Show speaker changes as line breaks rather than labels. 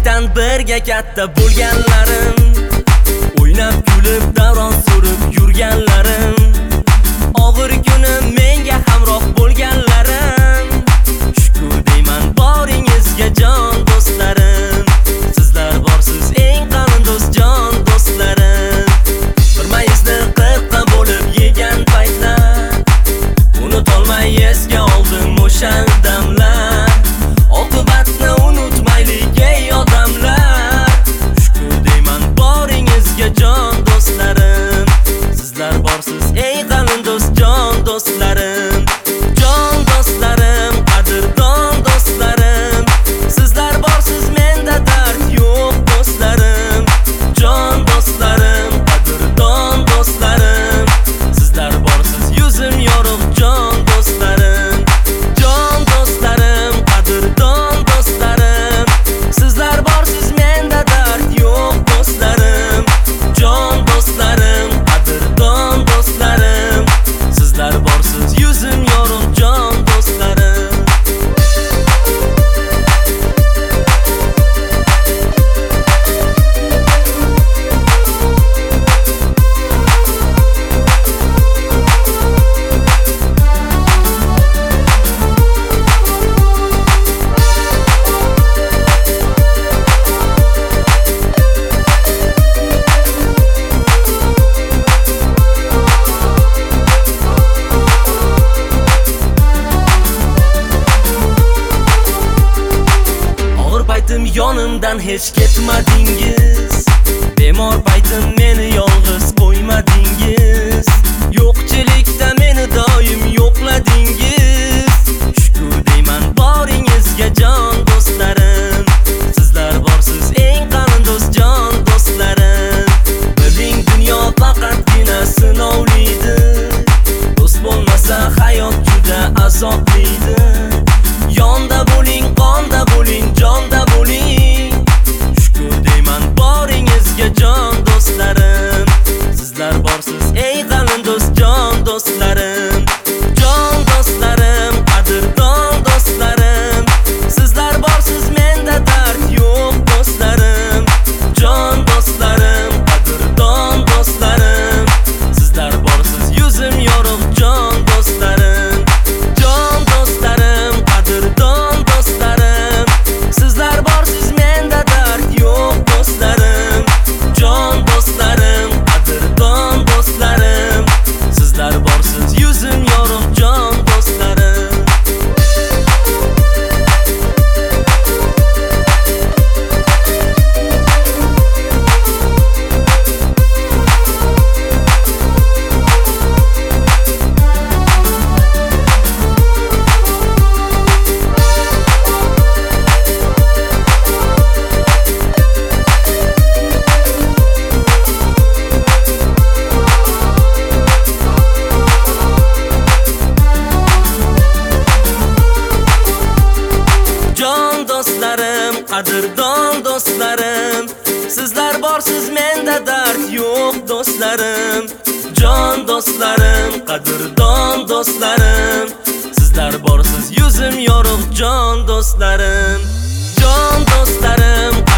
kichikdan birga katta bo'lganlarim, o'ynab kulib davron surib yurganlarim, og'ir kunim menga hamroh bo'lganlarim. Shukr deyman boringizga jon do'stlarim, sizlar borsiz eng qalin do'st jon do'stlarim. Bir mayizni qirqqa bo'lib yegan paytlar, unutolmay esga oldim o'sha damlar. Oqibatni unutmaylik ey odamlar. Shukr deyman boringizga jon do'stlarim, sizlar borsiz ey qalin do'st jon do'stlarim. Jon do'stlarim, qadrdon do'stlarim, sizlar borsiz menda dard yo'q do'stlarim. Jon do'stlarim, qadrdon do'stlarim, sizlar borsiz yuzim yorug' jon do'stlarim. Jon do'stlarim, qadrdon do'stlarim, sizlar borsiz menda dard yo'q do'stlarim. Jon do'stlarim, qadrdon do'stlarim, sizlar borsiz yuzim yorug' jon do'stlarim. Yonimdan hech ketmadingiz, bemor paytim meni yolg'iz qo'ymadingiz, yo'qchilikda meni doim yo'qladingiz. Shukr deyman boringizga jon do'stlarim, sizlar borsiz eng qalin do'st jon do'stlarim. Biling dunyo faqatgina sinovlidir, do'st bo'lmasa hayot juda azoblidir. Yonda bo'ling, qonda bo'ling, jonda bo'ling. Shukr deyman boringizga jon do'stlarim, sizlar borsiz ey qalin do'st jon do'stlarim. Jon do'stlarim, qadrdon do'stlarim, sizlar borsiz menda dard yo'q do'stlarim. Jon do'stlarim, qadrdon do'stlarim, sizlar borsiz yuzim yorug' jon do'stlarim. Jon do'stlarim, qadrdon do'stlarim, sizlar borsiz menda dard yo'q do'stlarim. Jon do'stlarim, qadrdon do'stlarim, sizlar borsiz yuzim yorug' jon do'stlarim. Jon do'stlarim, qadrdon do'stlarim, sizlar borsiz menda dard yo'q do'stlarim. Jon do'stlarim, qadrdon do'stlarim, sizlar borsiz yuzim yorug' jon do'stlarim. Jon do'stlarim,